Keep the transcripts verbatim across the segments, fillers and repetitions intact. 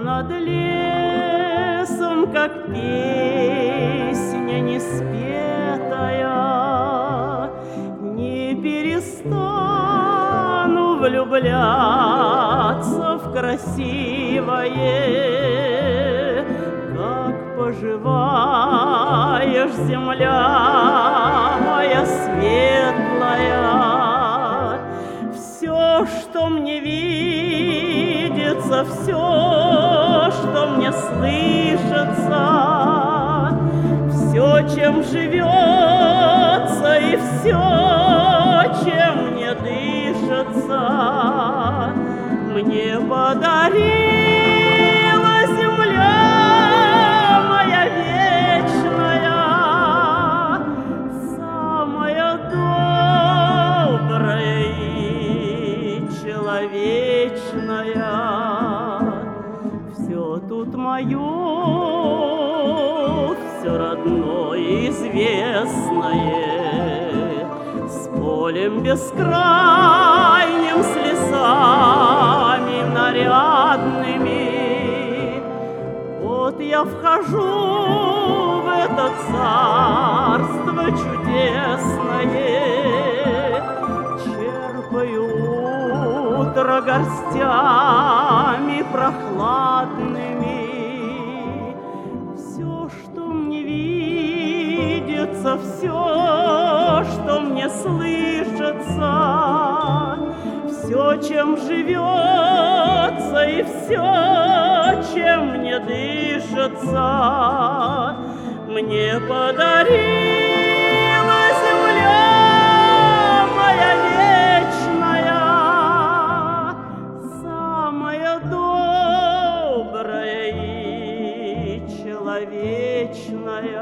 над лесом, как песня неспетая, не перестану влюбляться в красивое. Как поживаешь, земля моя светлая? Все, что мне видится, все, что мне слышится, все, чем живется, и все, чем мне дышится, мне подарила земля моя вечная, самая добрая и человечная. Все тут мое, все родное, известное, с полем бескрайним, с лесами нарядными. Вот я вхожу в это царство чудесное, черпаю утро горстями прохладными. Все, что мне видится, все, что мне слышится, все, чем живется, и все, чем мне дышится, мне подарила земля моя вечная, самая добрая и человечная.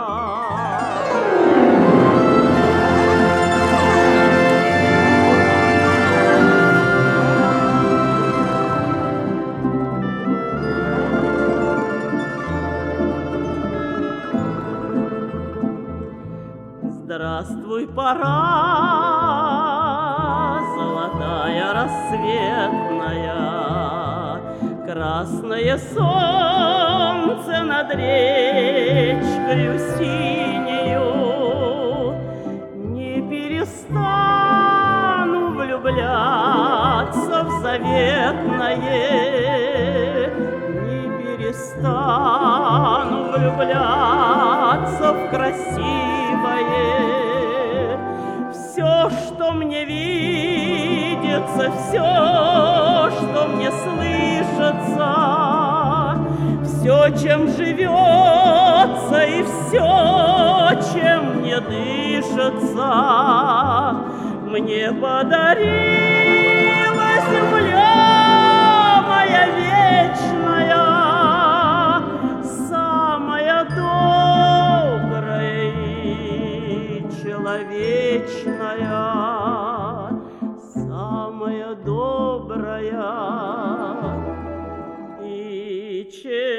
Здравствуй, пора золотая рассветная, красное солнце над речкою синею. Не перестану влюбляться в заветное, не перестану влюбляться в красивое. Все, что мне видится, все, что мне слышится, все, чем живется, и все, чем мне дышится, мне подарила земля моя вечная, самая добрая и человечная, самая добрая и человечная.